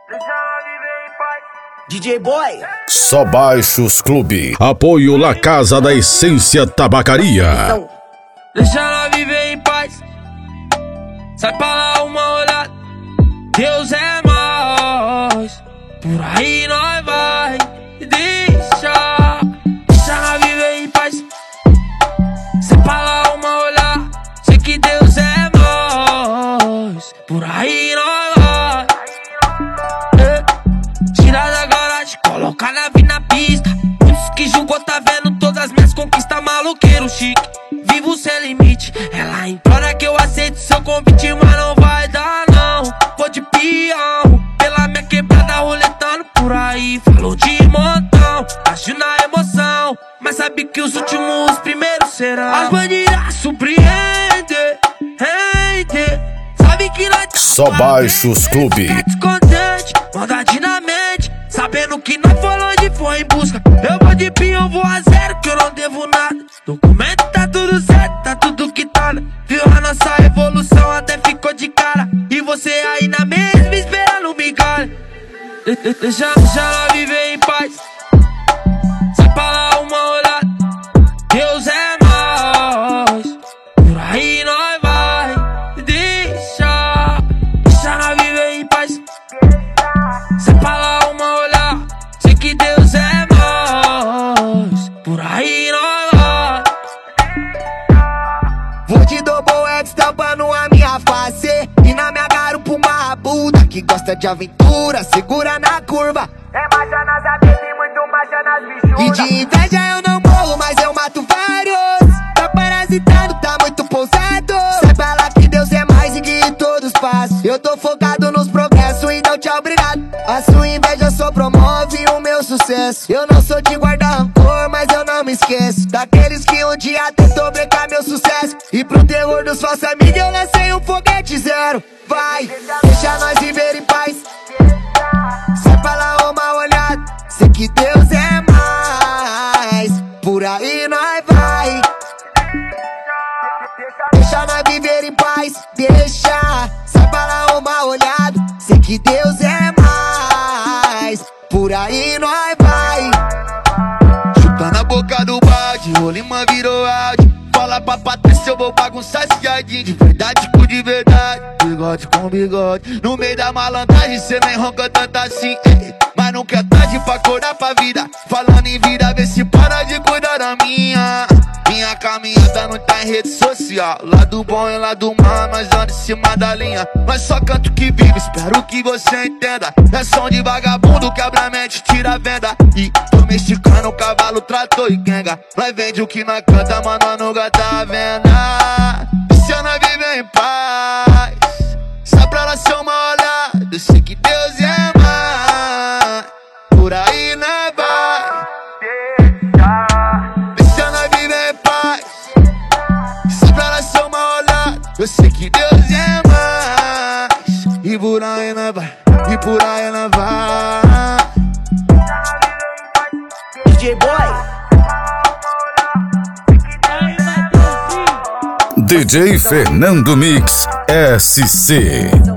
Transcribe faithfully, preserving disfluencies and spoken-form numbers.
D J Boy. Só Baixos Clube. Apoio La Casa da Essência Tabacaria. Deixa ela viver em paz. Sai pra lá uma olhada. Deus é mais. Por aí nós vai. Deixa. Deixa ela viver em paz. Sai pra lá uma olhada. Sei que Deus é mais. Por aí nós vai. É. Tira da garagem, coloca na vida na pista. Muitos que julgou tá vendo todas as minhas conquistas. Maloqueiro chique, vivo sem limite. Ela implora que eu aceite seu convite, mas não vai dar não. Vou de peão, pela minha quebrada roletando por aí. Falou de montão, acho na emoção, mas sabe que os últimos os primeiros serão. As bandidas surpreendem, rende. Sabe que nós tá Só Baixos Clube. Tá descontente, maldade na mente, sabendo que nós foi longe, foi em busca. Eu vou de pinho, vou a zero, que eu não devo nada. Documento tá tudo certo, tá tudo quitado. Viu a nossa evolução, até ficou de cara. E você aí na mesma, esperando migalha. De de deixa, deixa ela viver em paz. Sai pra lá uma olhada. Deus é mais. Por aí nós vai. Deixa, deixa ela viver em paz. Sai pra lá uma olhada. Sei que Deus é mais. Por aí nós vai. Vou de double X tampando a minha face. E na minha garupa uma rabuda que gosta de aventura, segura na curva. É marcha nas abelhas e muito marcha nas bichudas. E de inveja eu não morro, mas eu mato vários. Tá parasitando, tá muito pousado. Saiba lá que Deus é mais e que todos passam. Eu tô focado nos progressos, então tchau, obrigado. A sua inveja só promove o meu sucesso. Eu não sou de guardar rancor, mas eu não me esqueço daqueles que um dia tentou brecar meu sucesso. E pro terror dos falsos amigos eu lancei um foguete zero. Vai, deixa nós viver em paz. Sai pra lá uma olhada. Sei que Deus é mais. Por aí nós vai. Deixa nós viver em paz. Deixa, sai pra lá uma olhada. Sei que Deus é mais. Por aí nós vai. Chupa na boca do balde, o Lima virou áudio. Fala pra Patrícia, eu vou bagunçar esse jardim. De verdade com de verdade, bigode com bigode. No meio da malandragem, cê nem ronca tanto assim, ei. Mas nunca é tarde pra acordar pra vida. Falando em vida, vê se para de cuidar da minha. Minha caminhada não tá em rede social. Lado bom e lado mal, nós andamos em cima da linha. Nós só canto que vive, espero que você entenda. É som de vagabundo, quebra a mente, tira a venda. E domesticando, cavalo, trator e quenga. Nós vende o que nós canta, mas nós nunca tá à venda. Se nós viver em paz, só pra ela ser uma olhada. Eu sei que Deus é mais. Por aí nós vai. Se nós viver em paz, só pra ela ser uma olhada. Eu sei que Deus é mais. E por aí nós vai. E por aí nós vai. D J Boy. D J Fernando Mix S C.